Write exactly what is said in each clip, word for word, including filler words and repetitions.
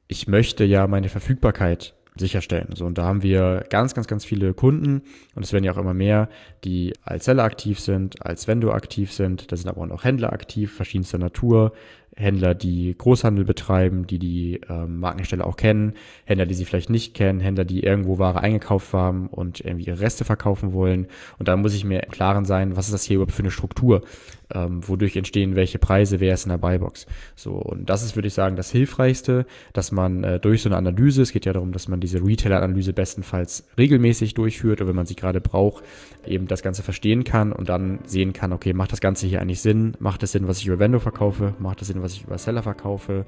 ich möchte ja meine Verfügbarkeit sicherstellen. So, und da haben wir ganz, ganz, ganz viele Kunden und es werden ja auch immer mehr, die als Seller aktiv sind, als Vendor aktiv sind. Da sind aber auch noch Händler aktiv, verschiedenster Natur. Händler, die Großhandel betreiben, die die ähm, Markenhersteller auch kennen, Händler, die sie vielleicht nicht kennen, Händler, die irgendwo Ware eingekauft haben und irgendwie ihre Reste verkaufen wollen. Und da muss ich mir im Klaren sein, was ist das hier überhaupt für eine Struktur? Ähm, wodurch entstehen welche Preise, wer ist in der Buybox? So, und das ist, würde ich sagen, das Hilfreichste, dass man äh, durch so eine Analyse, es geht ja darum, dass man diese Retailer-Analyse bestenfalls regelmäßig durchführt oder wenn man sie gerade braucht, eben das Ganze verstehen kann und dann sehen kann, okay, macht das Ganze hier eigentlich Sinn? Macht es Sinn, was ich über Vendor verkaufe? Macht es Sinn, was ich über Seller verkaufe?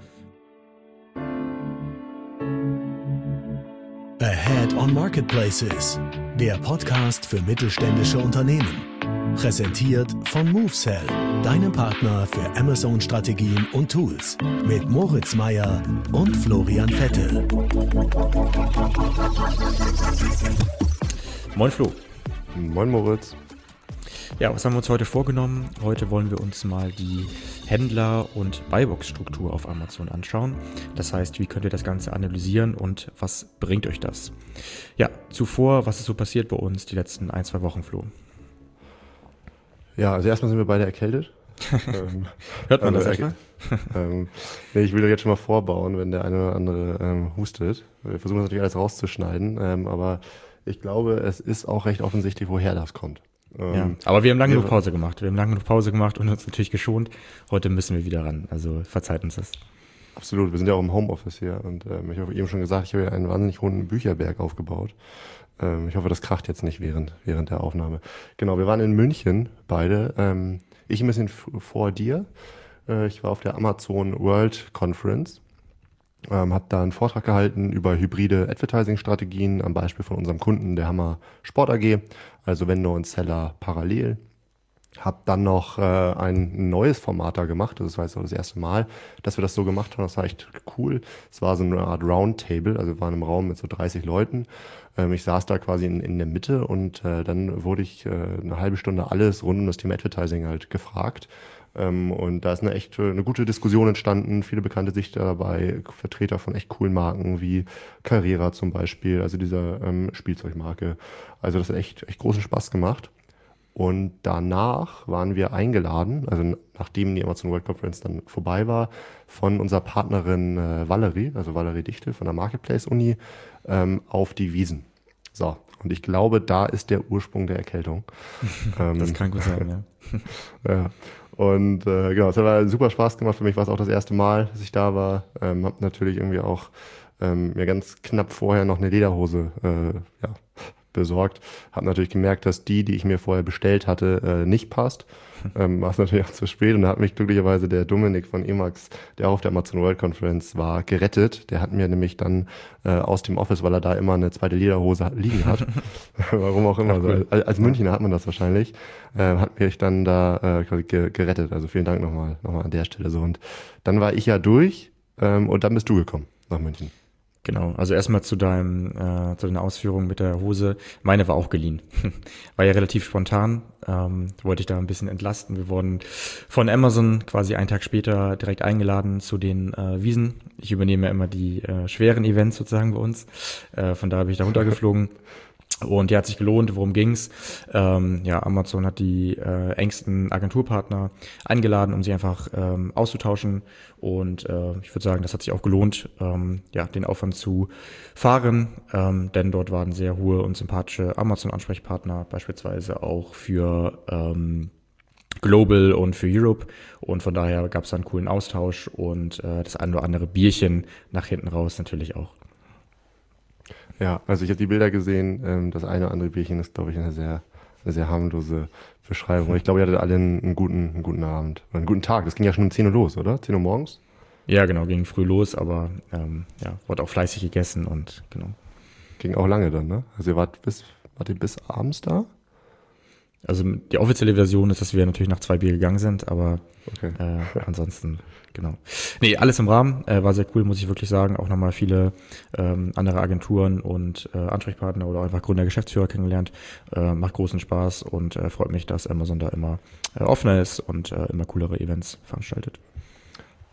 Ahead on Marketplaces, der Podcast für mittelständische Unternehmen. Präsentiert von MoveSell, deinem Partner für Amazon-Strategien und Tools. Mit Moritz Meyer und Florian Vettel. Moin Flo. Moin Moritz. Ja, was haben wir uns heute vorgenommen? Heute wollen wir uns mal die Händler- und Buybox-Struktur auf Amazon anschauen. Das heißt, wie könnt ihr das Ganze analysieren und was bringt euch das? Ja, zuvor, was ist so passiert bei uns die letzten ein, zwei Wochen, Flo? Ja, also erstmal sind wir beide erkältet. ähm, Hört man also das erstmal? ähm, nee, ich will doch jetzt schon mal vorbauen, wenn der eine oder andere ähm, hustet. Wir versuchen das natürlich alles rauszuschneiden, ähm, aber ich glaube, es ist auch recht offensichtlich, woher das kommt. Ähm, Ja, aber wir haben lange genug Pause gemacht. Wir haben lange genug Pause gemacht und uns natürlich geschont. Heute müssen wir wieder ran, also verzeiht uns das. Absolut, wir sind ja auch im Homeoffice hier und ähm, ich habe eben schon gesagt, ich habe ja einen wahnsinnig hohen Bücherberg aufgebaut. Ähm, ich hoffe, das kracht jetzt nicht während, während der Aufnahme. Genau, wir waren in München beide. Ähm, ich ein bisschen f- vor dir. Äh, ich war auf der Amazon World Conference. Ähm, habe da einen Vortrag gehalten über hybride Advertising-Strategien am Beispiel von unserem Kunden, der Hammer Sport A G, also Vendor und Seller parallel. Habe dann noch äh, ein neues Format da gemacht, das war jetzt auch das erste Mal, dass wir das so gemacht haben, das war echt cool. Es war so eine Art Roundtable, also wir waren im Raum mit so dreißig Leuten. Ähm, ich saß da quasi in, in der Mitte und äh, dann wurde ich äh, eine halbe Stunde alles rund um das Thema Advertising halt gefragt. Ähm, und da ist eine echt eine gute Diskussion entstanden, viele bekannte Sichter dabei, Vertreter von echt coolen Marken wie Carrera zum Beispiel, also dieser ähm, Spielzeugmarke. Also das hat echt, echt großen Spaß gemacht. Und danach waren wir eingeladen, also nachdem die Amazon World Conference dann vorbei war, von unserer Partnerin äh, Valerie, also Valerie Dichtel von der Marketplace Uni, ähm, auf die Wiesn. So, und ich glaube, da ist der Ursprung der Erkältung. Das kann gut sein, ja. ja. Und äh, genau, es hat aber super Spaß gemacht. Für mich war es auch das erste Mal, dass ich da war. Ähm, hab natürlich irgendwie auch ähm, mir ganz knapp vorher noch eine Lederhose äh, ja, besorgt. Hab natürlich gemerkt, dass die, die ich mir vorher bestellt hatte, äh, nicht passt. Ähm, war es natürlich auch zu spät und da hat mich glücklicherweise der Dominik von Emax, der auch auf der Amazon World Conference war, gerettet. Der hat mir nämlich dann äh, aus dem Office, weil er da immer eine zweite Lederhose liegen hat, warum auch immer, cool. so, als, als Münchner hat man das wahrscheinlich, äh, hat mich dann da äh, quasi ge- gerettet. Also vielen Dank nochmal nochmal an der Stelle. So, und dann war ich ja durch ähm, und dann bist du gekommen nach München. Genau, also erstmal zu deinem, äh, zu den Ausführungen mit der Hose. Meine war auch geliehen. War ja relativ spontan, ähm, wollte ich da ein bisschen entlasten. Wir wurden von Amazon quasi einen Tag später direkt eingeladen zu den äh, Wiesn. Ich übernehme ja immer die äh, schweren Events sozusagen bei uns. Äh, von da bin ich da runtergeflogen. Und die hat sich gelohnt. Worum ging's? Ähm, ja, Amazon hat die äh, engsten Agenturpartner eingeladen, um sie einfach ähm, auszutauschen. Und äh, ich würde sagen, das hat sich auch gelohnt, ähm, ja, den Aufwand zu fahren, ähm, denn dort waren sehr hohe und sympathische Amazon-Ansprechpartner, beispielsweise auch für ähm, Global und für Europe. Und von daher gab es da einen coolen Austausch und äh, das ein oder andere Bierchen nach hinten raus natürlich auch. Ja, also ich habe die Bilder gesehen. Ähm, das eine oder andere Bierchen ist, glaube ich, eine sehr, eine sehr harmlose Beschreibung. Ich glaube, ihr hattet alle einen, einen guten, einen guten Abend, einen guten Tag. Das ging ja schon um zehn Uhr los, oder? zehn Uhr morgens? Ja, genau, ging früh los, aber ähm, ja, wurde auch fleißig gegessen und genau. Ging auch lange dann, ne? Also ihr wart bis, wart ihr bis abends da? Also die offizielle Version ist, dass wir natürlich nach zwei Bier gegangen sind, aber Okay. äh, ansonsten, genau. Nee, alles im Rahmen, äh, war sehr cool, muss ich wirklich sagen. Auch nochmal viele ähm, andere Agenturen und äh, Ansprechpartner oder einfach Gründer, Geschäftsführer kennengelernt. Äh, macht großen Spaß und äh, freut mich, dass Amazon da immer äh, offener ist und äh, immer coolere Events veranstaltet.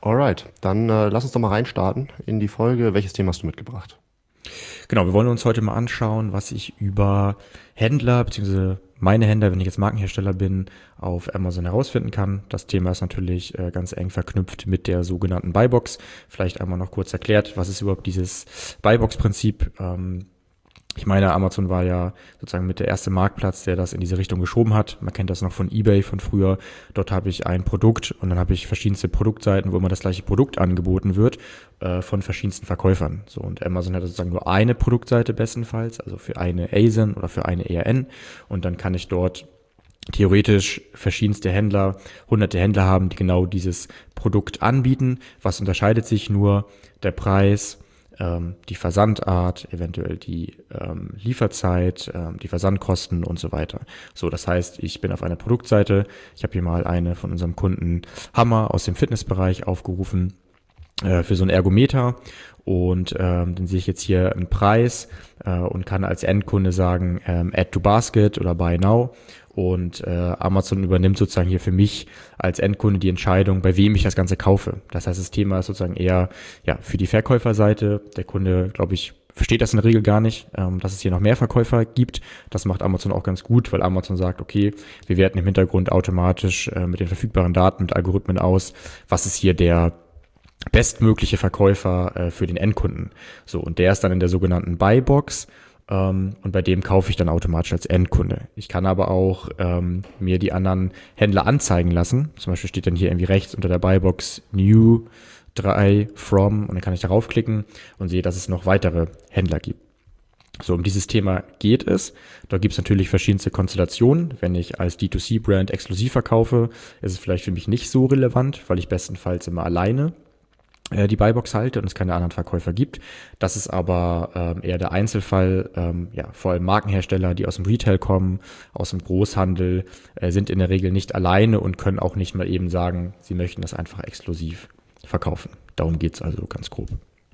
Alright, dann äh, lass uns doch mal reinstarten in die Folge. Welches Thema hast du mitgebracht? Genau, wir wollen uns heute mal anschauen, was ich über Händler, beziehungsweise meine Händler, wenn ich jetzt Markenhersteller bin, auf Amazon herausfinden kann. Das Thema ist natürlich äh, ganz eng verknüpft mit der sogenannten Buybox. Vielleicht einmal noch kurz erklärt, was ist überhaupt dieses Buybox-Prinzip? Ähm, Ich meine, Amazon war ja sozusagen mit der erste Marktplatz, der das in diese Richtung geschoben hat. Man kennt das noch von eBay von früher. Dort habe ich ein Produkt und dann habe ich verschiedenste Produktseiten, wo immer das gleiche Produkt angeboten wird äh, von verschiedensten Verkäufern. So, und Amazon hat sozusagen nur eine Produktseite bestenfalls, also für eine A S I N oder für eine E R N. Und dann kann ich dort theoretisch verschiedenste Händler, hunderte Händler haben, die genau dieses Produkt anbieten. Was unterscheidet sich nur? Der Preis, die Versandart, eventuell die ähm, Lieferzeit, ähm, die Versandkosten und so weiter. So, das heißt, ich bin auf einer Produktseite. Ich habe hier mal eine von unserem Kunden Hammer aus dem Fitnessbereich aufgerufen äh, für so ein Ergometer. Und ähm, dann sehe ich jetzt hier einen Preis äh, und kann als Endkunde sagen, ähm, Add to Basket oder Buy Now. Und äh, Amazon übernimmt sozusagen hier für mich als Endkunde die Entscheidung, bei wem ich das Ganze kaufe. Das heißt, das Thema ist sozusagen eher ja für die Verkäuferseite. Der Kunde, glaube ich, versteht das in der Regel gar nicht, ähm, dass es hier noch mehr Verkäufer gibt. Das macht Amazon auch ganz gut, weil Amazon sagt, okay, wir werten im Hintergrund automatisch äh, mit den verfügbaren Daten, mit Algorithmen aus, was ist hier der bestmögliche Verkäufer äh, für den Endkunden. So, und der ist dann in der sogenannten Buybox. Um, und bei dem kaufe ich dann automatisch als Endkunde. Ich kann aber auch ähm, mir die anderen Händler anzeigen lassen. Zum Beispiel steht dann hier irgendwie rechts unter der Buybox New drei from und dann kann ich darauf klicken und sehe, dass es noch weitere Händler gibt. So, um dieses Thema geht es. Da gibt es natürlich verschiedenste Konstellationen. Wenn ich als D zwei C-Brand exklusiv verkaufe, ist es vielleicht für mich nicht so relevant, weil ich bestenfalls immer alleine die Buybox halte und es keine anderen Verkäufer gibt. Das ist aber ähm, eher der Einzelfall. Ähm, ja, vor allem Markenhersteller, die aus dem Retail kommen, aus dem Großhandel, äh, sind in der Regel nicht alleine und können auch nicht mal eben sagen, sie möchten das einfach exklusiv verkaufen. Darum geht's also ganz grob.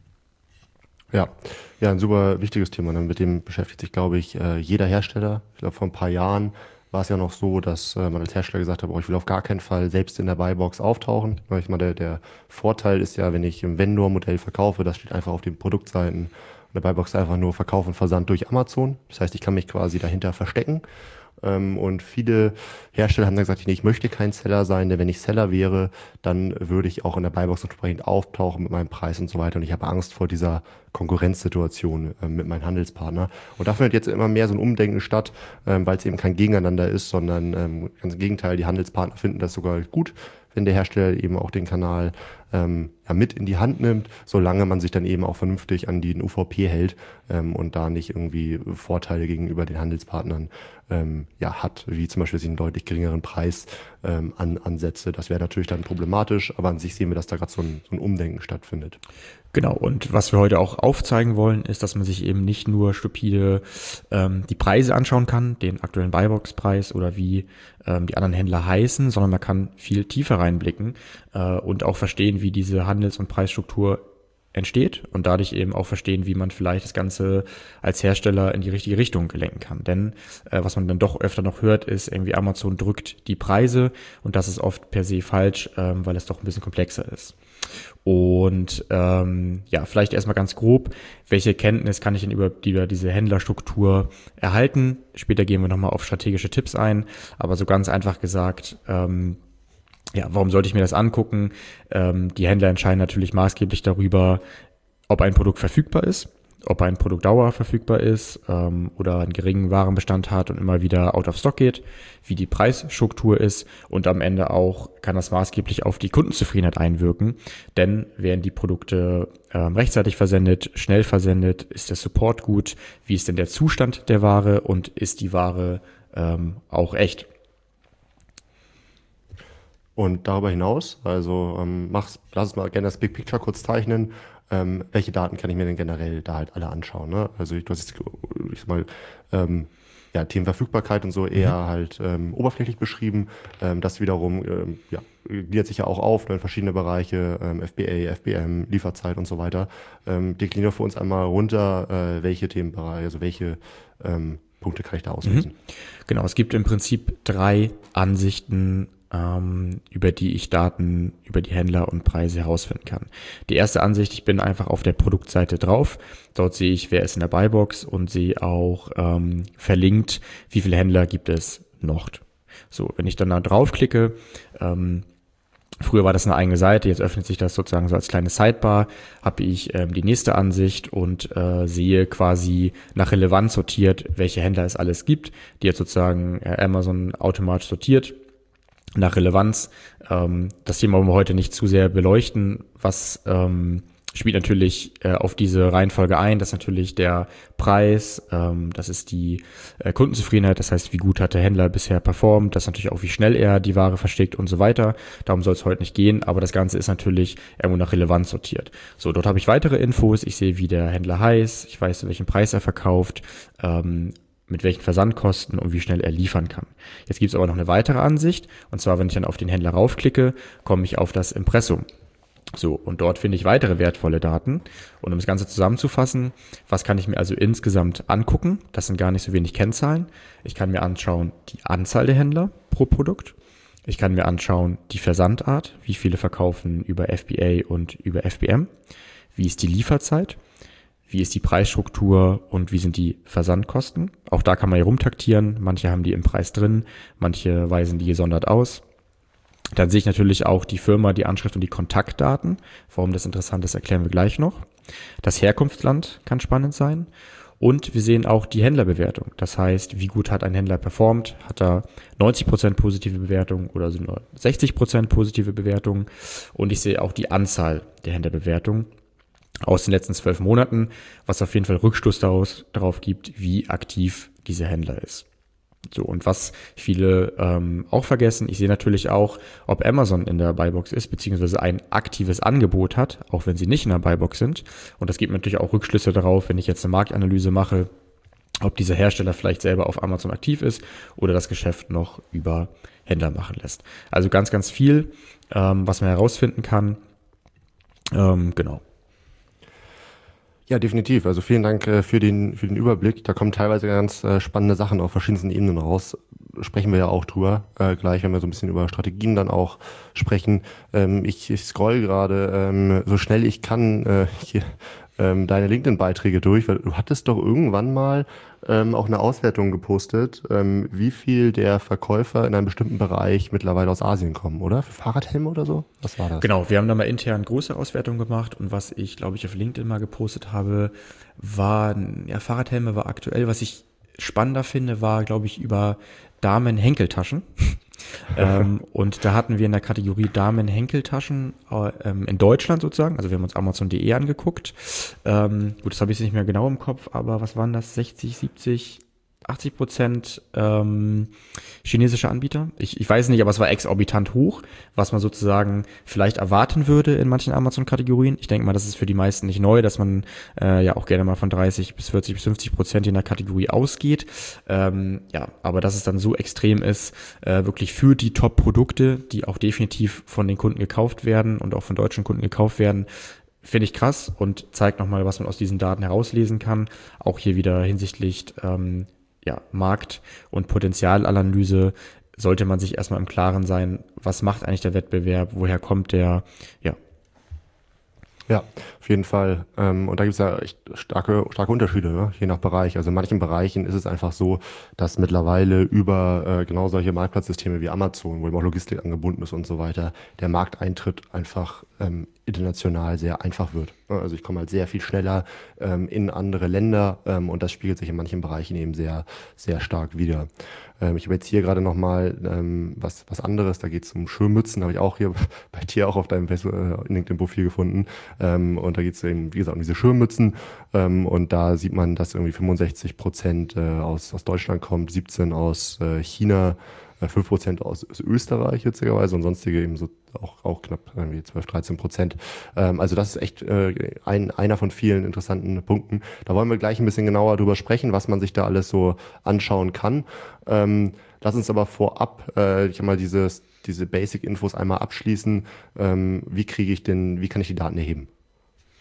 Ja, ja, ein super wichtiges Thema. Mit dem beschäftigt sich, glaube ich, jeder Hersteller. Ich glaube, vor ein paar Jahren war es ja noch so, dass äh, man als Hersteller gesagt hat, oh, ich will auf gar keinen Fall selbst in der Buybox auftauchen. Ich meine, der, der Vorteil ist ja, wenn ich im Vendor-Modell verkaufe, das steht einfach auf den Produktseiten. Und der Buybox ist einfach nur Verkauf und Versand durch Amazon. Das heißt, ich kann mich quasi dahinter verstecken. Ähm, und viele Hersteller haben dann gesagt, nee, ich möchte kein Seller sein, denn wenn ich Seller wäre, dann würde ich auch in der Buybox entsprechend auftauchen mit meinem Preis und so weiter. Und ich habe Angst vor dieser Konkurrenzsituation äh, mit meinem Handelspartner. Und da findet jetzt immer mehr so ein Umdenken statt, ähm, weil es eben kein Gegeneinander ist, sondern ähm, ganz im Gegenteil, die Handelspartner finden das sogar gut, wenn der Hersteller eben auch den Kanal ähm, ja, mit in die Hand nimmt, solange man sich dann eben auch vernünftig an den U V P hält ähm, und da nicht irgendwie Vorteile gegenüber den Handelspartnern ähm, ja, hat, wie zum Beispiel einen deutlich geringeren Preis ähm, an, ansetze. Das wäre natürlich dann problematisch, aber an sich sehen wir, dass da gerade so ein, so ein Umdenken stattfindet. Genau, und was wir heute auch aufzeigen wollen, ist, dass man sich eben nicht nur stupide ähm, die Preise anschauen kann, den aktuellen Buybox-Preis oder wie ähm, die anderen Händler heißen, sondern man kann viel tiefer reinblicken äh, und auch verstehen, wie diese Handels- und Preisstruktur entsteht und dadurch eben auch verstehen, wie man vielleicht das Ganze als Hersteller in die richtige Richtung lenken kann. Denn äh, was man dann doch öfter noch hört, ist irgendwie Amazon drückt die Preise und das ist oft per se falsch, ähm, weil es doch ein bisschen komplexer ist. Und ähm, ja, vielleicht erstmal ganz grob, welche Kenntnis kann ich denn über, die, über diese Händlerstruktur erhalten? Später gehen wir nochmal auf strategische Tipps ein, aber so ganz einfach gesagt, ähm, ja, warum sollte ich mir das angucken? Ähm, die Händler entscheiden natürlich maßgeblich darüber, ob ein Produkt verfügbar ist, ob ein Produkt Dauer verfügbar ist ähm, oder einen geringen Warenbestand hat und immer wieder out of stock geht, wie die Preisstruktur ist und am Ende auch kann das maßgeblich auf die Kundenzufriedenheit einwirken, denn werden die Produkte ähm, rechtzeitig versendet, schnell versendet, ist der Support gut, wie ist denn der Zustand der Ware und ist die Ware ähm, auch echt? Und darüber hinaus, also ähm, mach's, lass uns mal gerne das Big Picture kurz zeichnen. Ähm, welche Daten kann ich mir denn generell da halt alle anschauen? Ne? Also ich, du hast jetzt, ich sag mal, ähm, ja, Themen Verfügbarkeit und so eher mhm. halt ähm, oberflächlich beschrieben. Ähm, das wiederum ähm, ja, gliedert sich ja auch auf ne, in verschiedene Bereiche, ähm, F B A, F B M, Lieferzeit und so weiter. Ähm, dekliniere für uns einmal runter, äh, welche Themenbereiche, also welche ähm, Punkte kann ich da auslösen. Mhm. Genau, es gibt im Prinzip drei Ansichten ähm, über die ich Daten über die Händler und Preise herausfinden kann. Die erste Ansicht, ich bin einfach auf der Produktseite drauf. Dort sehe ich, wer ist in der Buybox und sehe auch ähm, verlinkt, wie viele Händler gibt es noch. So, wenn ich dann da draufklicke, ähm, früher war das eine eigene Seite, jetzt öffnet sich das sozusagen so als kleine Sidebar, habe ich ähm, die nächste Ansicht und äh, sehe quasi nach Relevanz sortiert, welche Händler es alles gibt, die jetzt sozusagen äh, Amazon automatisch sortiert nach Relevanz. Ähm, das Thema wollen wir heute nicht zu sehr beleuchten, was ähm, spielt natürlich äh, auf diese Reihenfolge ein. Das ist natürlich der Preis, ähm, das ist die äh, Kundenzufriedenheit, das heißt, wie gut hat der Händler bisher performt, das ist natürlich auch, wie schnell er die Ware verschickt und so weiter. Darum soll es heute nicht gehen, aber das Ganze ist natürlich irgendwo nach Relevanz sortiert. So, dort habe ich weitere Infos, ich sehe, wie der Händler heißt, ich weiß, welchen Preis er verkauft, ähm, mit welchen Versandkosten und wie schnell er liefern kann. Jetzt gibt es aber noch eine weitere Ansicht, und zwar, wenn ich dann auf den Händler raufklicke, komme ich auf das Impressum. So, und dort finde ich weitere wertvolle Daten. Und um das Ganze zusammenzufassen, was kann ich mir also insgesamt angucken? Das sind gar nicht so wenig Kennzahlen. Ich kann mir anschauen die Anzahl der Händler pro Produkt. Ich kann mir anschauen die Versandart, wie viele verkaufen über F B A und über F B M. Wie ist die Lieferzeit? Wie ist die Preisstruktur und wie sind die Versandkosten? Auch da kann man hier rumtaktieren. Manche haben die im Preis drin, manche weisen die gesondert aus. Dann sehe ich natürlich auch die Firma, die Anschrift und die Kontaktdaten. Warum das interessant ist, erklären wir gleich noch. Das Herkunftsland kann spannend sein. Und wir sehen auch die Händlerbewertung. Das heißt, wie gut hat ein Händler performt? Hat er neunzig Prozent positive Bewertung oder sind nur sechzig Prozent positive Bewertung? Und ich sehe auch die Anzahl der Händlerbewertungen aus den letzten zwölf Monaten, was auf jeden Fall Rückschluss daraus, darauf gibt, wie aktiv dieser Händler ist. So, und was viele ähm, auch vergessen, ich sehe natürlich auch, ob Amazon in der Buybox ist, beziehungsweise ein aktives Angebot hat, auch wenn sie nicht in der Buybox sind. Und das gibt natürlich auch Rückschlüsse darauf, wenn ich jetzt eine Marktanalyse mache, ob dieser Hersteller vielleicht selber auf Amazon aktiv ist oder das Geschäft noch über Händler machen lässt. Also ganz, ganz viel, ähm, was man herausfinden kann. Ähm, genau. Ja, definitiv. Also vielen Dank äh, für den für den Überblick. Da kommen teilweise ganz äh, spannende Sachen auf verschiedensten Ebenen raus. Sprechen wir ja auch drüber äh, gleich, wenn wir so ein bisschen über Strategien dann auch sprechen. Ähm, ich, ich scroll gerade ähm, so schnell ich kann äh, hier ähm, deine LinkedIn-Beiträge durch, weil du hattest doch irgendwann mal ähm, auch eine Auswertung gepostet, ähm, wie viel der Verkäufer in einem bestimmten Bereich mittlerweile aus Asien kommen, oder? Für Fahrradhelme oder so? Was war das? Genau, wir haben da mal intern große Auswertungen gemacht und was ich, glaube ich, auf LinkedIn mal gepostet habe, war, ja, Fahrradhelme war aktuell. Was ich spannender finde, war, glaube ich, über Damen-Henkeltaschen. ähm, und da hatten wir in der Kategorie Damen-Henkeltaschen äh, ähm, in Deutschland sozusagen, also wir haben uns Amazon punkt de angeguckt. Ähm, gut, das habe ich jetzt nicht mehr genau im Kopf, aber was waren das? sechzig, siebzig, achtzig Prozent ähm, chinesische Anbieter. Ich, ich weiß nicht, aber es war exorbitant hoch, was man sozusagen vielleicht erwarten würde in manchen Amazon-Kategorien. Ich denke mal, das ist für die meisten nicht neu, dass man äh, ja auch gerne mal von dreißig bis vierzig bis fünfzig Prozent in der Kategorie ausgeht. Ähm, ja, aber dass es dann so extrem ist, äh, wirklich für die Top-Produkte, die auch definitiv von den Kunden gekauft werden und auch von deutschen Kunden gekauft werden, finde ich krass und zeigt nochmal, was man aus diesen Daten herauslesen kann. Auch hier wieder hinsichtlich ähm, ja, Markt- und Potenzialanalyse sollte man sich erstmal im Klaren sein, was macht eigentlich der Wettbewerb, woher kommt der, ja. Ja, auf jeden Fall. Ähm, und da gibt es ja echt starke, starke Unterschiede, ne? Je nach Bereich. Also in manchen Bereichen ist es einfach so, dass mittlerweile über äh, genau solche Marktplatzsysteme wie Amazon, wo eben auch Logistik angebunden ist und so weiter, der Markteintritt einfach ähm, international sehr einfach wird. Also ich komme halt sehr viel schneller ähm, in andere Länder ähm, und das spiegelt sich in manchen Bereichen eben sehr, sehr stark wider. Ähm, ich habe jetzt hier gerade nochmal ähm, was, was anderes, da geht es um Schirmmützen, habe ich auch hier bei dir auch auf deinem Facebook, äh, LinkedIn-Profil gefunden. Ähm, und da geht es eben, wie gesagt, um diese Schirmmützen ähm, und da sieht man, dass irgendwie fünfundsechzig Prozent äh, aus, aus Deutschland kommt, siebzehn aus äh, China, fünf Prozent aus, aus Österreich witzigerweise und sonstige eben so auch, auch knapp irgendwie zwölf, dreizehn Prozent. Ähm, also das ist echt äh, ein, einer von vielen interessanten Punkten. Da wollen wir gleich ein bisschen genauer drüber sprechen, was man sich da alles so anschauen kann. Ähm, lass uns aber vorab, äh, ich habe mal dieses, diese Basic-Infos einmal abschließen. Ähm, wie kriege ich denn, wie kann ich die Daten erheben?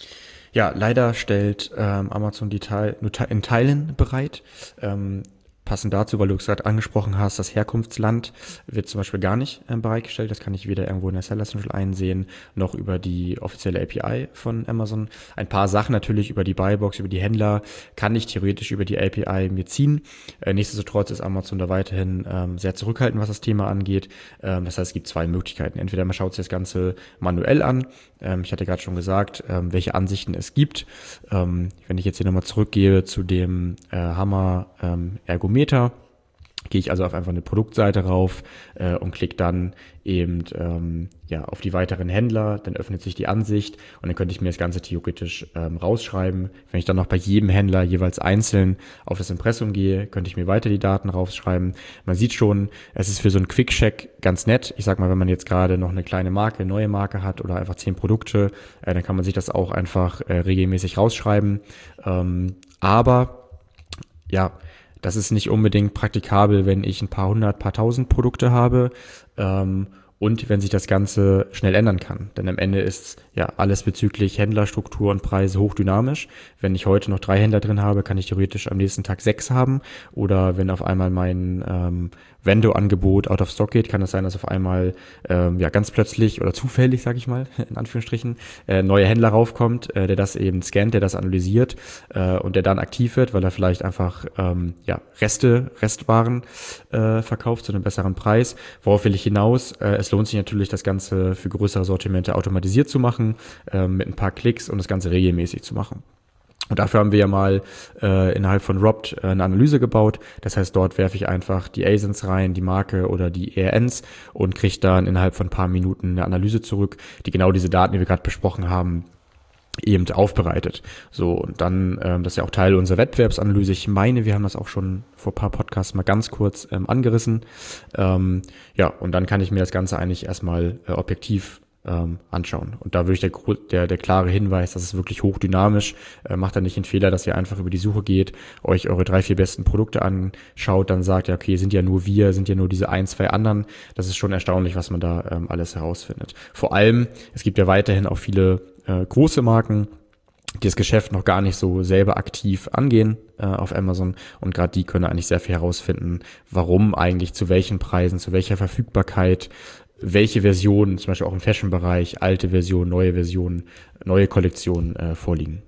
Ja, leider stellt ähm, Amazon die Teil, nur in Teilen bereit. Ähm, passend dazu, weil du es gerade angesprochen hast, das Herkunftsland wird zum Beispiel gar nicht äh, bereitgestellt. Das kann ich weder irgendwo in der Seller Central einsehen, noch über die offizielle A P I von Amazon. Ein paar Sachen natürlich über die Buybox, über die Händler kann ich theoretisch über die A P I mir ziehen. Äh, nichtsdestotrotz ist Amazon da weiterhin ähm, sehr zurückhaltend, was das Thema angeht. Ähm, das heißt, es gibt zwei Möglichkeiten. Entweder man schaut sich das Ganze manuell an. Ähm, ich hatte gerade schon gesagt, ähm, welche Ansichten es gibt. Ähm, wenn ich jetzt hier nochmal zurückgehe zu dem äh, Hammer ähm, Ergometer, gehe ich also auf einfach eine Produktseite rauf äh, und klicke dann eben ähm, ja auf die weiteren Händler, dann öffnet sich die Ansicht und dann könnte ich mir das Ganze theoretisch ähm, rausschreiben. Wenn ich dann noch bei jedem Händler jeweils einzeln auf das Impressum gehe, könnte ich mir weiter die Daten rausschreiben. Man sieht schon, es ist für so einen Quick-Check ganz nett. Ich sag mal, wenn man jetzt gerade noch eine kleine Marke, eine neue Marke hat oder einfach zehn Produkte, äh, dann kann man sich das auch einfach äh, regelmäßig rausschreiben. Ähm, aber ja, das ist nicht unbedingt praktikabel, wenn ich ein paar hundert, paar tausend Produkte habe ähm, und wenn sich das Ganze schnell ändern kann. Denn am Ende ist ja alles bezüglich Händlerstruktur und Preise hochdynamisch. Wenn ich heute noch drei Händler drin habe, kann ich theoretisch am nächsten Tag sechs haben. Oder wenn auf einmal mein ähm, Vendor-Angebot out of stock geht, kann es sein, dass auf einmal ähm, ja ganz plötzlich oder zufällig, sage ich mal, in Anführungsstrichen, äh, neuer Händler raufkommt, äh, der das eben scannt, der das analysiert äh, und der dann aktiv wird, weil er vielleicht einfach ähm, ja Reste, Restwaren äh, verkauft zu einem besseren Preis. Worauf will ich hinaus? Äh, es lohnt sich natürlich, das Ganze für größere Sortimente automatisiert zu machen, äh, mit ein paar Klicks und das Ganze regelmäßig zu machen. Und dafür haben wir ja mal äh, innerhalb von Robt äh, eine Analyse gebaut. Das heißt, dort werfe ich einfach die A S I Ns rein, die Marke oder die E R Ns und kriege dann innerhalb von ein paar Minuten eine Analyse zurück, die genau diese Daten, die wir gerade besprochen haben, eben aufbereitet. So, und dann, ähm, das ist ja auch Teil unserer Wettbewerbsanalyse. Ich meine, wir haben das auch schon vor ein paar Podcasts mal ganz kurz ähm, angerissen. Ähm, ja, und dann kann ich mir das Ganze eigentlich erstmal äh, objektiv Ähm, anschauen. Und da würde ich der, der, der klare Hinweis, das ist wirklich hochdynamisch, äh, macht da nicht den Fehler, dass ihr einfach über die Suche geht, euch eure drei, vier besten Produkte anschaut, dann sagt, ja, okay, sind ja nur wir, sind ja nur diese ein, zwei anderen. Das ist schon erstaunlich, was man da ähm, alles herausfindet. Vor allem, es gibt ja weiterhin auch viele äh, große Marken, die das Geschäft noch gar nicht so selber aktiv angehen äh, auf Amazon und gerade die können eigentlich sehr viel herausfinden, warum eigentlich zu welchen Preisen, zu welcher Verfügbarkeit welche Versionen, zum Beispiel auch im Fashion-Bereich, alte Versionen, neue Versionen, neue Kollektionen äh, vorliegen.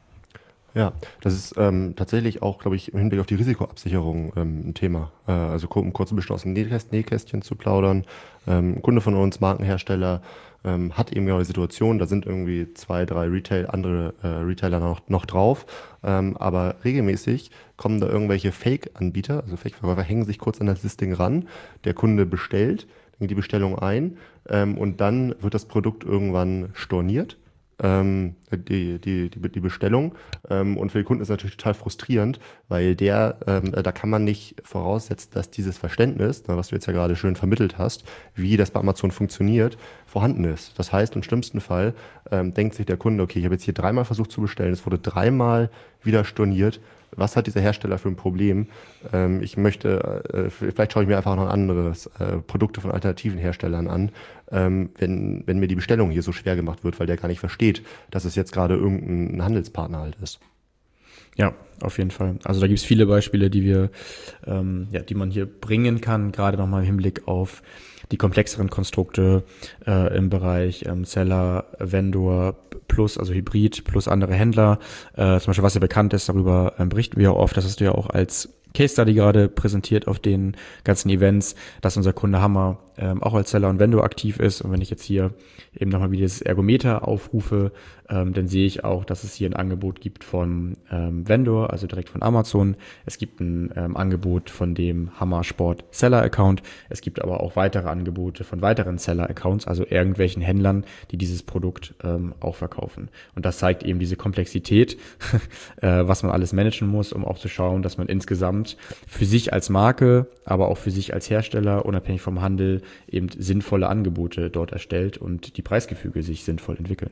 Ja, das ist ähm, tatsächlich auch, glaube ich, im Hinblick auf die Risikoabsicherung ähm, ein Thema. Äh, also um kurz ein bisschen aus dem Nähkästchen zu plaudern. Ähm, ein Kunde von uns, Markenhersteller, ähm, hat eben genau die Situation, da sind irgendwie zwei, drei Retail, andere äh, Retailer noch, noch drauf, ähm, aber regelmäßig kommen da irgendwelche Fake-Anbieter, also Fake-Verkäufer, hängen sich kurz an das Listing ran, der Kunde bestellt, die Bestellung ein ähm, und dann wird das Produkt irgendwann storniert, ähm, die, die, die, die Bestellung ähm, und für den Kunden ist es natürlich total frustrierend, weil der, ähm, da kann man nicht voraussetzen, dass dieses Verständnis, na, was du jetzt ja gerade schön vermittelt hast, wie das bei Amazon funktioniert, vorhanden ist. Das heißt, im schlimmsten Fall ähm, denkt sich der Kunde, okay, ich habe jetzt hier dreimal versucht zu bestellen, es wurde dreimal wieder storniert. Was hat dieser Hersteller für ein Problem? Ähm, ich möchte, äh, vielleicht schaue ich mir einfach noch anderes äh, Produkte von alternativen Herstellern an, ähm, wenn, wenn mir die Bestellung hier so schwer gemacht wird, weil der gar nicht versteht, dass es jetzt gerade irgendein Handelspartner halt ist. Ja, auf jeden Fall. Also da gibt es viele Beispiele, die wir, ähm, ja, die man hier bringen kann, gerade nochmal im Hinblick auf die komplexeren Konstrukte äh, im Bereich ähm, Seller, Vendor plus, also Hybrid plus andere Händler. Äh, zum Beispiel, was ja bekannt ist, darüber ähm, berichten wir auch oft, das hast du ja auch als Case Study gerade präsentiert auf den ganzen Events, dass unser Kunde Hammer ähm, auch als Seller und Vendor aktiv ist. Und wenn ich jetzt hier eben nochmal wieder das Ergometer aufrufe, ähm, dann sehe ich auch, dass es hier ein Angebot gibt von ähm, Vendor, also direkt von Amazon. Es gibt ein ähm, Angebot von dem Hammer Sport Seller Account. Es gibt aber auch weitere Angebote von weiteren Seller Accounts, also irgendwelchen Händlern, die dieses Produkt ähm, auch verkaufen. Und das zeigt eben diese Komplexität, äh, was man alles managen muss, um auch zu schauen, dass man insgesamt für sich als Marke, aber auch für sich als Hersteller, unabhängig vom Handel, eben sinnvolle Angebote dort erstellt und die Preisgefüge sich sinnvoll entwickeln.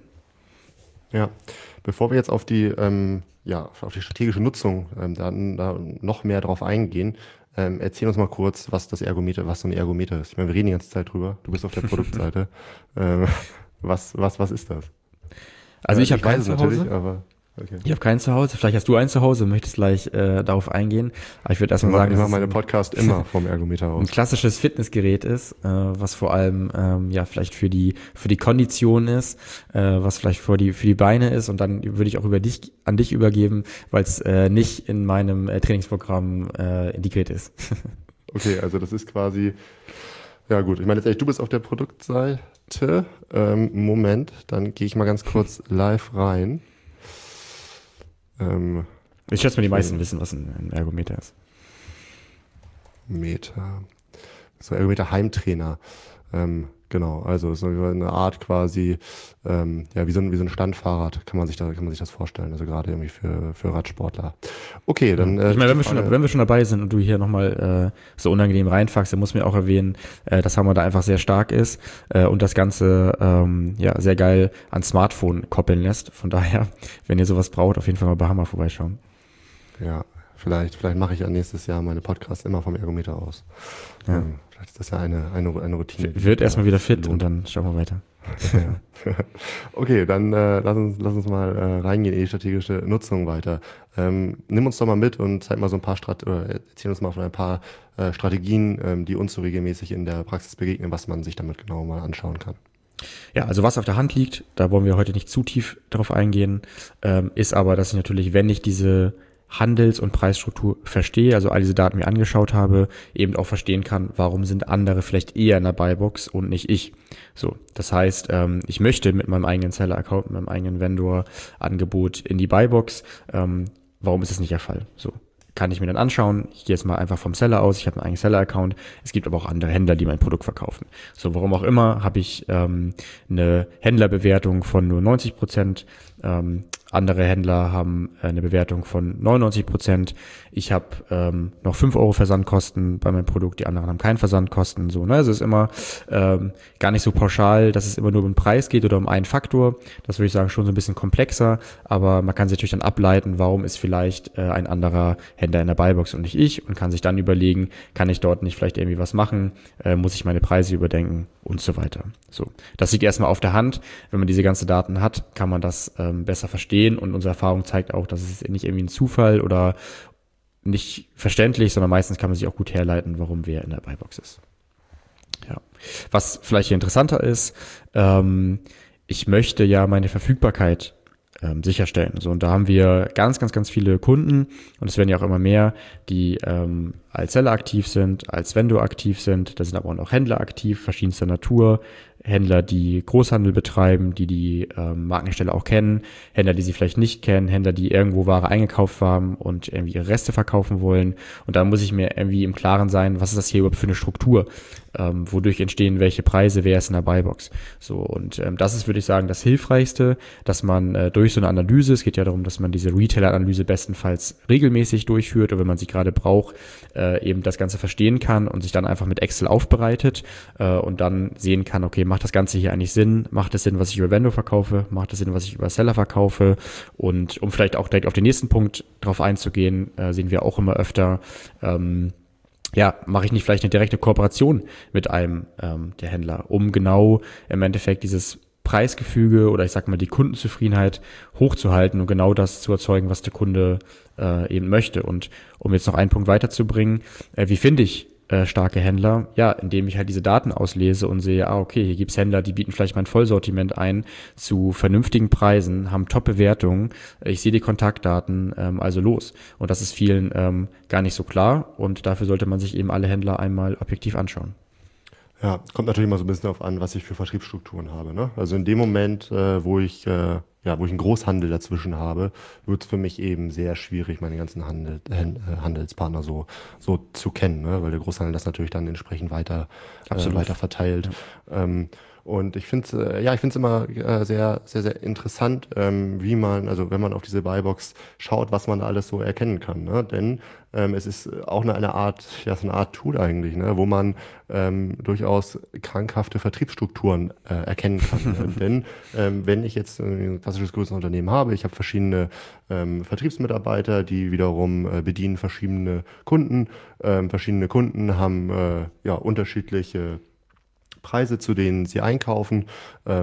Ja, bevor wir jetzt auf die, ähm, ja, auf die strategische Nutzung ähm, da, da noch mehr drauf eingehen, ähm, erzähl uns mal kurz, was das Ergometer, was so ein Ergometer ist. Ich meine, wir reden die ganze Zeit drüber. Du bist auf der Produktseite. ähm, was, was, was ist das? Also ich, ich habe keins weiß es natürlich, aber Okay. Ich habe keinen zu Hause. Vielleicht hast du einen zu Hause, möchtest gleich äh, darauf eingehen. Aber ich würde erstmal sagen, ich mache dass meine es Podcast immer vom Ergometer ein aus. klassisches Fitnessgerät ist, äh, was vor allem ähm, ja vielleicht für die für die Kondition ist, äh, was vielleicht für die für die Beine ist. Und dann würde ich auch über dich an dich übergeben, weil es äh, nicht in meinem äh, Trainingsprogramm äh, integriert ist. Okay, also das ist quasi, ja gut, ich meine letztendlich, du bist auf der Produktseite. Ähm, Moment, dann gehe ich mal ganz kurz live rein. Ähm, Ich schätze mal, die meisten wissen, was ein, ein Ergometer ist. Meter, so Ergometer Heimtrainer. Ähm, genau, also so eine Art quasi, ähm, ja, wie so ein, wie so ein Standfahrrad, kann man sich da, kann man sich das vorstellen, also gerade irgendwie für, für Radsportler. Okay, dann. Äh, ich meine, wenn wir, schon, wenn wir schon dabei sind und du hier nochmal äh, so unangenehm reinfuckst, dann muss mir auch erwähnen, äh, dass Hammer da einfach sehr stark ist äh, und das Ganze ähm, ja sehr geil ans Smartphone koppeln lässt. Von daher, wenn ihr sowas braucht, auf jeden Fall mal bei Hammer vorbeischauen. Ja, vielleicht, vielleicht mache ich ja nächstes Jahr meine Podcasts immer vom Ergometer aus. Ja. Ähm, vielleicht ist das ja eine, eine, eine Routine. Wird erstmal wieder fit lohnt. und dann schauen wir weiter. Ja. Okay, dann äh, lass uns, lass uns mal äh, reingehen in die strategische Nutzung weiter. Ähm, nimm uns doch mal mit und zeig mal so ein paar Strat oder erzähl uns mal von ein paar äh, Strategien, ähm, die uns so regelmäßig in der Praxis begegnen, was man sich damit genau mal anschauen kann. Ja, also was auf der Hand liegt, da wollen wir heute nicht zu tief drauf eingehen, ähm, ist aber, dass ich natürlich, wenn ich diese Handels- und Preisstruktur verstehe, also all diese Daten mir angeschaut habe, eben auch verstehen kann, warum sind andere vielleicht eher in der Buybox und nicht ich. So, das heißt, ähm, ich möchte mit meinem eigenen Seller-Account, mit meinem eigenen Vendor-Angebot in die Buybox. Ähm, warum ist das nicht der Fall? So, kann ich mir dann anschauen. Ich gehe jetzt mal einfach vom Seller aus. Ich habe einen eigenen Seller-Account. Es gibt aber auch andere Händler, die mein Produkt verkaufen. So, warum auch immer, habe ich ähm, eine Händlerbewertung von nur neunzig Prozent. Ähm, andere Händler haben eine Bewertung von neunundneunzig Prozent. Ich habe ähm, noch fünf Euro Versandkosten bei meinem Produkt, die anderen haben keine Versandkosten. So, ne? Also es ist immer ähm, gar nicht so pauschal, dass es immer nur um den Preis geht oder um einen Faktor. Das würde ich sagen, schon so ein bisschen komplexer, aber man kann sich natürlich dann ableiten, warum ist vielleicht äh, ein anderer Händler in der Buybox und nicht ich, und kann sich dann überlegen, kann ich dort nicht vielleicht irgendwie was machen, äh, muss ich meine Preise überdenken und so weiter. So, das liegt erstmal auf der Hand. Wenn man diese ganzen Daten hat, kann man das ähm, besser verstehen, und unsere Erfahrung zeigt auch, dass es nicht irgendwie ein Zufall oder nicht verständlich, sondern meistens kann man sich auch gut herleiten, warum wer in der Buybox ist. Ja. Was vielleicht hier interessanter ist, ähm, ich möchte ja meine Verfügbarkeit ähm, sicherstellen. So, und da haben wir ganz, ganz, ganz viele Kunden, und es werden ja auch immer mehr, die ähm, als Seller aktiv sind, als Vendor aktiv sind. Da sind aber auch noch Händler aktiv, verschiedenster Natur. Händler, die Großhandel betreiben, die die ähm, Markenhersteller auch kennen, Händler, die sie vielleicht nicht kennen, Händler, die irgendwo Ware eingekauft haben und irgendwie ihre Reste verkaufen wollen. Und da muss ich mir irgendwie im Klaren sein, was ist das hier überhaupt für eine Struktur, ähm, wodurch entstehen welche Preise, wer ist in der Buybox. So, und ähm, das ist, würde ich sagen, das Hilfreichste, dass man äh, durch so eine Analyse, es geht ja darum, dass man diese Retailer-Analyse bestenfalls regelmäßig durchführt, oder wenn man sie gerade braucht, äh, eben das Ganze verstehen kann und sich dann einfach mit Excel aufbereitet äh, und dann sehen kann, okay, macht das Ganze hier eigentlich Sinn? Macht es Sinn, was ich über Vendor verkaufe? Macht es Sinn, was ich über Seller verkaufe? Und um vielleicht auch direkt auf den nächsten Punkt drauf einzugehen, äh, sehen wir auch immer öfter, ähm, ja, mache ich nicht vielleicht eine direkte Kooperation mit einem ähm, der Händler, um genau im Endeffekt dieses Preisgefüge oder ich sag mal die Kundenzufriedenheit hochzuhalten und genau das zu erzeugen, was der Kunde äh, eben möchte. Und um jetzt noch einen Punkt weiterzubringen, äh, wie finde ich äh, starke Händler? Ja, indem ich halt diese Daten auslese und sehe, ah okay, hier gibt's Händler, die bieten vielleicht mein Vollsortiment ein zu vernünftigen Preisen, haben Top-Bewertungen, ich sehe die Kontaktdaten, ähm, also los. Und das ist vielen ähm, gar nicht so klar, und dafür sollte man sich eben alle Händler einmal objektiv anschauen. Ja, kommt natürlich mal so ein bisschen darauf an, was ich für Vertriebsstrukturen habe. Ne? Also in dem Moment, äh, wo ich äh, ja, wo ich einen Großhandel dazwischen habe, wird es für mich eben sehr schwierig, meine ganzen Handel, äh, Handelspartner so so zu kennen, ne? Weil der Großhandel das natürlich dann entsprechend weiter äh, weiter verteilt. Ja. Ähm, Und ich finde es äh, ja, ich finde es immer äh, sehr, sehr, sehr interessant, ähm, wie man, also wenn man auf diese Buybox schaut, was man da alles so erkennen kann. Ne? Denn ähm, es ist auch eine, eine Art, ja, so eine Art Tool eigentlich, ne? Wo man ähm, durchaus krankhafte Vertriebsstrukturen äh, erkennen kann. Denn ähm, wenn ich jetzt ein klassisches größeres Unternehmen habe, ich habe verschiedene ähm, Vertriebsmitarbeiter, die wiederum äh, bedienen verschiedene Kunden. Ähm, verschiedene Kunden haben äh, ja unterschiedliche Preise, zu denen sie einkaufen. Ähm,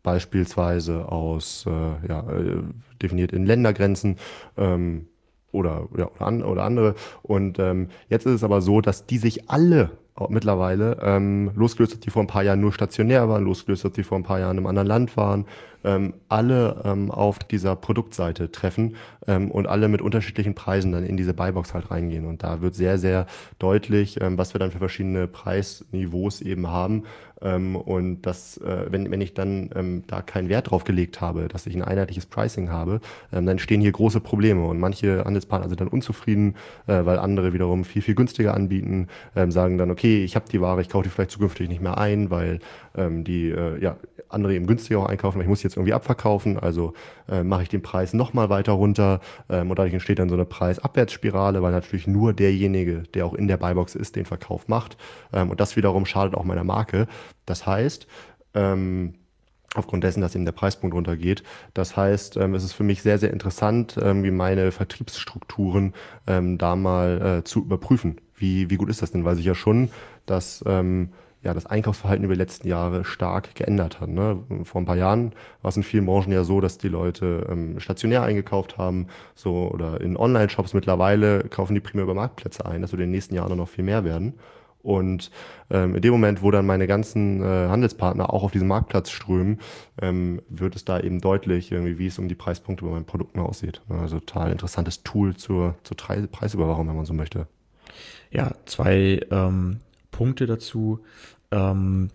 beispielsweise aus, äh, ja, äh, definiert in Ländergrenzen, ähm, oder, ja, oder, an, oder andere. Und ähm, jetzt ist es aber so, dass die sich alle auch mittlerweile ähm, losgelöst hat, die vor ein paar Jahren nur stationär waren, losgelöst hat, die vor ein paar Jahren im anderen Land waren, ähm, alle ähm, auf dieser Produktseite treffen ähm, und alle mit unterschiedlichen Preisen dann in diese Buybox halt reingehen. Und da wird sehr, sehr deutlich, ähm, was wir dann für verschiedene Preisniveaus eben haben. Ähm, und das, äh, wenn, wenn ich dann ähm, da keinen Wert drauf gelegt habe, dass ich ein einheitliches Pricing habe, ähm, dann stehen hier große Probleme. Und manche Handelspartner sind dann unzufrieden, äh, weil andere wiederum viel, viel günstiger anbieten, ähm, sagen dann, okay, ich habe die Ware, ich kaufe die vielleicht zukünftig nicht mehr ein, weil ähm, die äh, ja, andere eben günstiger auch einkaufen, weil ich muss jetzt irgendwie abverkaufen, also äh, mache ich den Preis nochmal weiter runter ähm, und dadurch entsteht dann so eine Preisabwärtsspirale, weil natürlich nur derjenige, der auch in der Buybox ist, den Verkauf macht ähm, und das wiederum schadet auch meiner Marke. Das heißt, ähm, aufgrund dessen, dass eben der Preispunkt runtergeht. Das heißt, ähm, es ist für mich sehr, sehr interessant, ähm, wie meine Vertriebsstrukturen ähm, da mal äh, zu überprüfen. Wie, wie gut ist das denn? Weiß ich ja schon, dass ähm, ja, das Einkaufsverhalten über die letzten Jahre stark geändert hat. Ne? Vor ein paar Jahren war es in vielen Branchen ja so, dass die Leute ähm, stationär eingekauft haben, so oder in Online-Shops. Mittlerweile kaufen die primär über Marktplätze ein. Das wird in den nächsten Jahren noch viel mehr werden. Und ähm, in dem Moment, wo dann meine ganzen äh, Handelspartner auch auf diesen Marktplatz strömen, ähm, wird es da eben deutlich, irgendwie, wie es um die Preispunkte bei meinen Produkten aussieht. Also total interessantes Tool zur, zur Tre- Preisüberwachung, wenn man so möchte. Ja, zwei ähm, Punkte dazu. Ähm,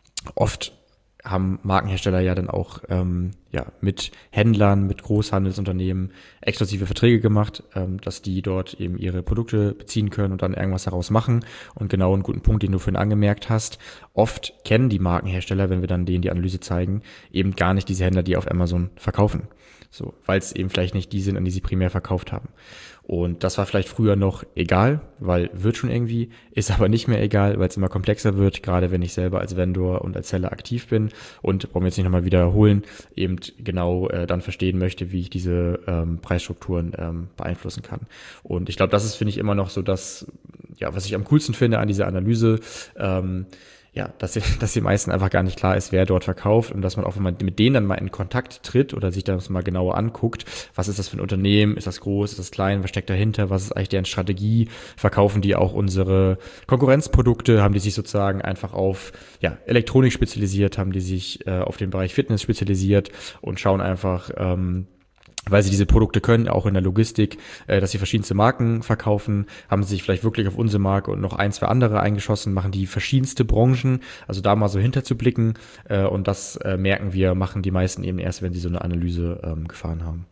oft haben Markenhersteller ja dann auch ähm, ja mit Händlern, mit Großhandelsunternehmen exklusive Verträge gemacht, ähm, dass die dort eben ihre Produkte beziehen können und dann irgendwas daraus machen. Und genau einen guten Punkt, den du vorhin angemerkt hast, oft kennen die Markenhersteller, wenn wir dann denen die Analyse zeigen, eben gar nicht diese Händler, die auf Amazon verkaufen. So, weil es eben vielleicht nicht die sind, an die sie primär verkauft haben. Und das war vielleicht früher noch egal, weil wird schon irgendwie, ist aber nicht mehr egal, weil es immer komplexer wird, gerade wenn ich selber als Vendor und als Seller aktiv bin und, brauchen wir jetzt nicht nochmal wiederholen, eben genau äh, dann verstehen möchte, wie ich diese ähm, Preisstrukturen ähm, beeinflussen kann. Und ich glaube, das ist, finde ich, immer noch so das, ja, was ich am coolsten finde an dieser Analyse, ähm, ja, dass, dass den meisten einfach gar nicht klar ist, wer dort verkauft und dass man auch, wenn man mit denen dann mal in Kontakt tritt oder sich das mal genauer anguckt, was ist das für ein Unternehmen, ist das groß, ist das klein, was steckt dahinter, was ist eigentlich deren Strategie, verkaufen die auch unsere Konkurrenzprodukte, haben die sich sozusagen einfach auf ja Elektronik spezialisiert, haben die sich äh, auf den Bereich Fitness spezialisiert und schauen einfach, ähm, weil sie diese Produkte können, auch in der Logistik, äh, dass sie verschiedenste Marken verkaufen, haben sie sich vielleicht wirklich auf unsere Marke und noch ein, zwei andere eingeschossen, machen die verschiedenste Branchen, also da mal so hinterzublicken äh, und das äh, merken wir, machen die meisten eben erst, wenn sie so eine Analyse ähm, gefahren haben.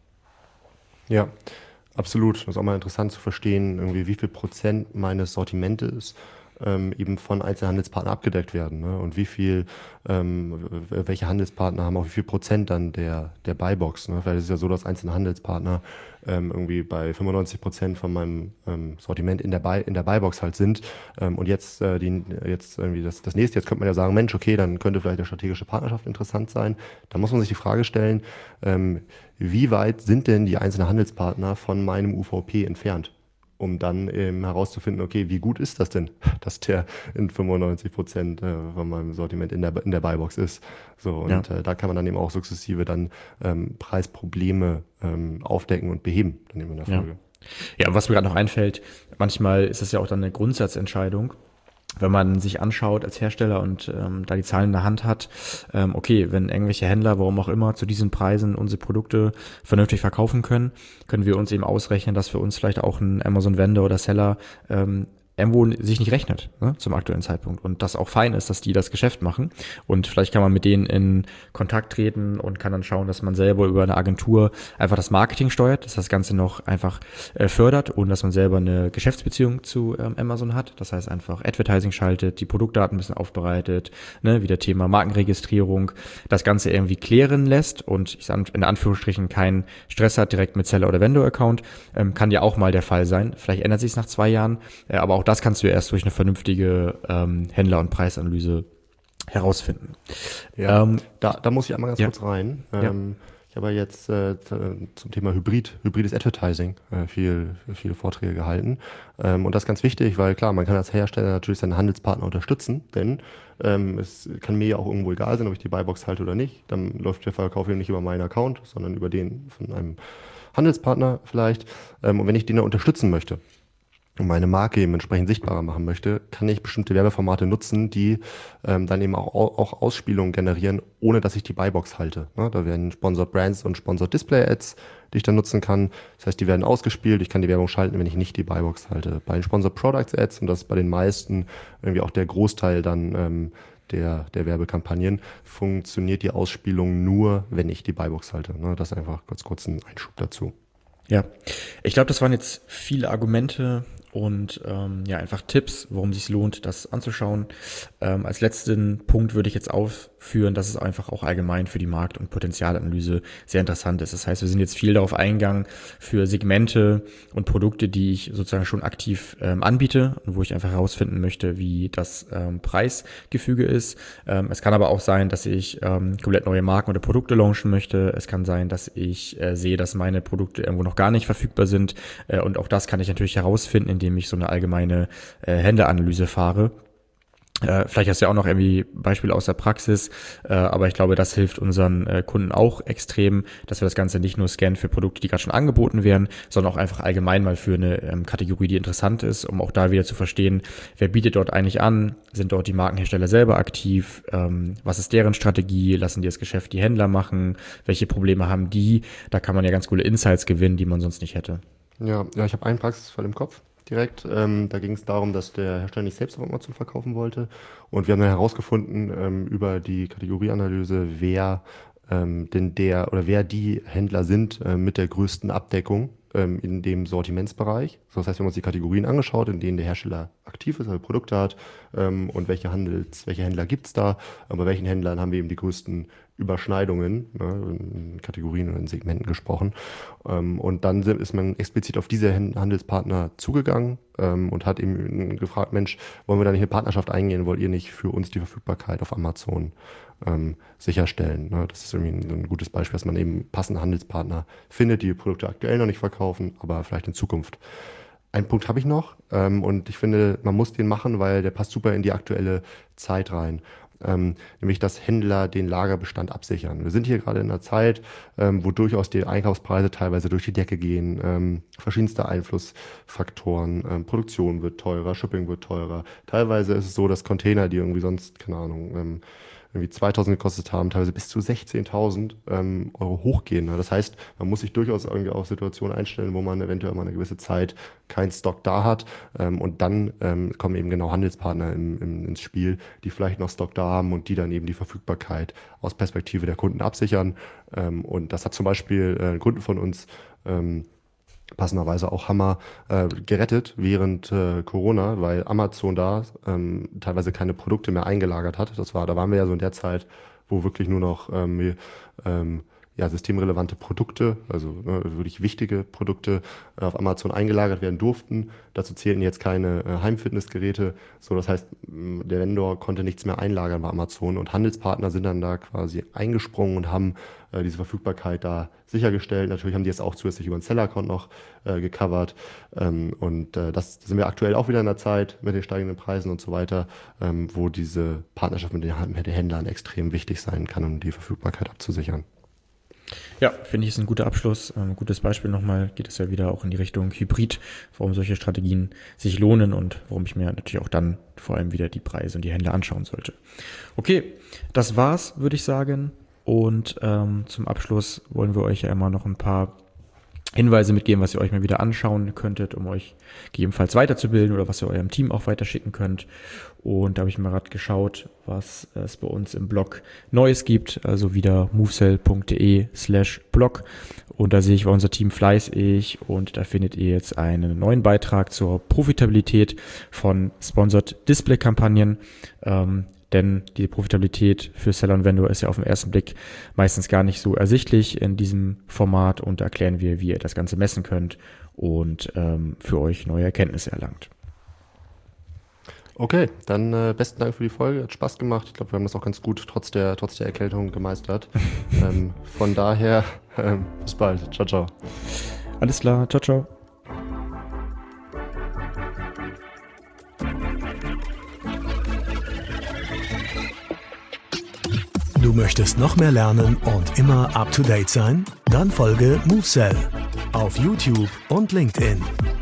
Ja, absolut. Das ist auch mal interessant zu verstehen, irgendwie wie viel Prozent meines Sortimentes ähm, eben von Einzelhandelspartnern abgedeckt werden, ne? Und wie viel, ähm, welche Handelspartner haben auch wie viel Prozent dann der der Buybox, ne? Weil es ist ja so, dass einzelne Handelspartner ähm, irgendwie bei fünfundneunzig Prozent von meinem ähm, Sortiment in der Buy, in der Buybox halt sind ähm, und jetzt äh, die jetzt irgendwie das das nächste, jetzt könnte man ja sagen, Mensch, okay, dann könnte vielleicht eine strategische Partnerschaft interessant sein. Da muss man sich die Frage stellen, ähm, wie weit sind denn die einzelnen Handelspartner von meinem U V P entfernt? Um dann eben herauszufinden, okay, wie gut ist das denn, dass der in fünfundneunzig Prozent äh, von meinem Sortiment in der in der Buybox ist. So, und ja. äh, da kann man dann eben auch sukzessive dann ähm, Preisprobleme ähm, aufdecken und beheben, dann eben in der Folge. Ja, ja, was mir gerade noch einfällt, manchmal ist es ja auch dann eine Grundsatzentscheidung, wenn man sich anschaut als Hersteller und ähm, da die Zahlen in der Hand hat, ähm, okay, wenn irgendwelche Händler, warum auch immer, zu diesen Preisen unsere Produkte vernünftig verkaufen können, können wir uns eben ausrechnen, dass für uns vielleicht auch ein Amazon-Vendor oder Seller ähm, irgendwo sich nicht rechnet, ne, zum aktuellen Zeitpunkt und das auch fein ist, dass die das Geschäft machen und vielleicht kann man mit denen in Kontakt treten und kann dann schauen, dass man selber über eine Agentur einfach das Marketing steuert, dass das Ganze noch einfach äh, fördert und dass man selber eine Geschäftsbeziehung zu ähm, Amazon hat, das heißt einfach Advertising schaltet, die Produktdaten ein bisschen aufbereitet, ne, wieder Thema Markenregistrierung, das Ganze irgendwie klären lässt und ich sage in Anführungsstrichen keinen Stress hat direkt mit Seller oder Vendor-Account, ähm, kann ja auch mal der Fall sein, vielleicht ändert sich es nach zwei Jahren, äh, aber auch das kannst du erst durch eine vernünftige ähm, Händler- und Preisanalyse herausfinden. Ja, ähm, da, da muss ich einmal ganz ja. kurz rein. Ähm, ja. Ich habe jetzt äh, zum Thema Hybrid, hybrides Advertising äh, viel, viele Vorträge gehalten. Ähm, und das ist ganz wichtig, weil klar, man kann als Hersteller natürlich seinen Handelspartner unterstützen, denn ähm, es kann mir ja auch irgendwo egal sein, ob ich die Buybox halte oder nicht. Dann läuft der Verkauf ja nicht über meinen Account, sondern über den von einem Handelspartner vielleicht. Ähm, und wenn ich den da unterstützen möchte und meine Marke eben entsprechend sichtbarer machen möchte, kann ich bestimmte Werbeformate nutzen, die ähm, dann eben auch, auch Ausspielungen generieren, ohne dass ich die Buybox halte. Ne? Da werden Sponsored Brands und Sponsored Display Ads, die ich dann nutzen kann. Das heißt, die werden ausgespielt. Ich kann die Werbung schalten, wenn ich nicht die Buybox halte. Bei den Sponsored Products Ads, und das ist bei den meisten irgendwie auch der Großteil dann ähm, der, der Werbekampagnen, funktioniert die Ausspielung nur, wenn ich die Buybox halte. Ne? Das ist einfach kurz, kurz ein Einschub dazu. Ja, ich glaube, das waren jetzt viele Argumente und ähm, ja, einfach Tipps, warum es sich lohnt, das anzuschauen. Ähm, als letzten Punkt würde ich jetzt aufführen, dass es einfach auch allgemein für die Markt- und Potenzialanalyse sehr interessant ist. Das heißt, wir sind jetzt viel darauf eingegangen für Segmente und Produkte, die ich sozusagen schon aktiv ähm, anbiete und wo ich einfach herausfinden möchte, wie das ähm, Preisgefüge ist. Ähm, es kann aber auch sein, dass ich ähm, komplett neue Marken oder Produkte launchen möchte. Es kann sein, dass ich äh, sehe, dass meine Produkte irgendwo noch gar nicht verfügbar sind. Äh, und auch das kann ich natürlich herausfinden, indem ich so eine allgemeine äh, Händleranalyse fahre. Äh, vielleicht hast du ja auch noch irgendwie Beispiele aus der Praxis, äh, aber ich glaube, das hilft unseren äh, Kunden auch extrem, dass wir das Ganze nicht nur scannen für Produkte, die gerade schon angeboten werden, sondern auch einfach allgemein mal für eine ähm, Kategorie, die interessant ist, um auch da wieder zu verstehen, wer bietet dort eigentlich an, sind dort die Markenhersteller selber aktiv, ähm, was ist deren Strategie, lassen die das Geschäft die Händler machen, welche Probleme haben die, da kann man ja ganz coole Insights gewinnen, die man sonst nicht hätte. Ja, ja, ich habe einen Praxisfall im Kopf. Direkt. Ähm, da ging es darum, dass der Hersteller nicht selbst auf Amazon verkaufen wollte. Und wir haben dann herausgefunden ähm, über die Kategorieanalyse, wer ähm, denn der oder wer die Händler sind äh, mit der größten Abdeckung ähm, in dem Sortimentsbereich. So, das heißt, wir haben uns die Kategorien angeschaut, in denen der Hersteller aktiv ist, also Produkte hat ähm, und welche Handels, welche Händler gibt es da. Aber bei welchen Händlern haben wir eben die größten Überschneidungen, ne, in Kategorien und in Segmenten gesprochen. Ähm, und dann ist man explizit auf diese Handelspartner zugegangen ähm, und hat eben gefragt, Mensch, wollen wir da nicht eine Partnerschaft eingehen? Wollt ihr nicht für uns die Verfügbarkeit auf Amazon ähm, sicherstellen? Ne? Das ist irgendwie ein, ein gutes Beispiel, dass man eben passende Handelspartner findet, die Produkte aktuell noch nicht verkaufen, aber vielleicht in Zukunft. Einen Punkt habe ich noch ähm, und ich finde, man muss den machen, weil der passt super in die aktuelle Zeit rein. Ähm, nämlich, dass Händler den Lagerbestand absichern. Wir sind hier gerade in einer Zeit, ähm, wo durchaus die Einkaufspreise teilweise durch die Decke gehen, ähm, verschiedenste Einflussfaktoren, ähm, Produktion wird teurer, Shipping wird teurer. Teilweise ist es so, dass Container, die irgendwie sonst, keine Ahnung, ähm, irgendwie zweitausend gekostet haben, teilweise bis zu sechzehntausend ähm, Euro hochgehen. Ne? Das heißt, man muss sich durchaus irgendwie auf Situationen einstellen, wo man eventuell mal eine gewisse Zeit keinen Stock da hat ähm, und dann ähm, kommen eben genau Handelspartner im, im, ins Spiel, die vielleicht noch Stock da haben und die dann eben die Verfügbarkeit aus Perspektive der Kunden absichern. Ähm, und das hat zum Beispiel äh, ein Kunden von uns ähm, passenderweise auch Hammer äh, gerettet während äh, Corona, weil Amazon da ähm, teilweise keine Produkte mehr eingelagert hat. Das war, da waren wir ja so in der Zeit, wo wirklich nur noch ähm, ähm, ja, systemrelevante Produkte, also ne, wirklich wichtige Produkte äh, auf Amazon eingelagert werden durften. Dazu zählten jetzt keine äh, Heimfitnessgeräte. So, das heißt, der Vendor konnte nichts mehr einlagern bei Amazon und Handelspartner sind dann da quasi eingesprungen und haben äh, diese Verfügbarkeit da sichergestellt. Natürlich haben die jetzt auch zusätzlich über den Seller-Account noch äh, gecovert. Ähm, und äh, das sind wir aktuell auch wieder in der Zeit mit den steigenden Preisen und so weiter, ähm, wo diese Partnerschaft mit den, mit den Händlern extrem wichtig sein kann, um die Verfügbarkeit abzusichern. Ja, finde ich, ist ein guter Abschluss. Ein gutes Beispiel nochmal, geht es ja wieder auch in die Richtung Hybrid, warum solche Strategien sich lohnen und warum ich mir natürlich auch dann vor allem wieder die Preise und die Händler anschauen sollte. Okay, das war's, würde ich sagen. Und ähm, zum Abschluss wollen wir euch ja immer noch ein paar Hinweise mitgeben, was ihr euch mal wieder anschauen könntet, um euch gegebenenfalls weiterzubilden oder was ihr eurem Team auch weiterschicken könnt. Und da habe ich mal gerade geschaut, was es bei uns im Blog Neues gibt, also wieder movesell.de slash blog. Und da sehe ich, war unser Team fleißig und da findet ihr jetzt einen neuen Beitrag zur Profitabilität von Sponsored Display Kampagnen. Ähm, Denn die Profitabilität für Seller und Vendor ist ja auf den ersten Blick meistens gar nicht so ersichtlich in diesem Format und da erklären wir, wie ihr das Ganze messen könnt und ähm, für euch neue Erkenntnisse erlangt. Okay, dann äh, besten Dank für die Folge. Hat Spaß gemacht. Ich glaube, wir haben das auch ganz gut trotz der, trotz der Erkältung gemeistert. ähm, von daher, ähm, bis bald. Ciao, ciao. Alles klar. Ciao, ciao. Du möchtest noch mehr lernen und immer up to date sein? Dann folge MoveSell auf YouTube und LinkedIn.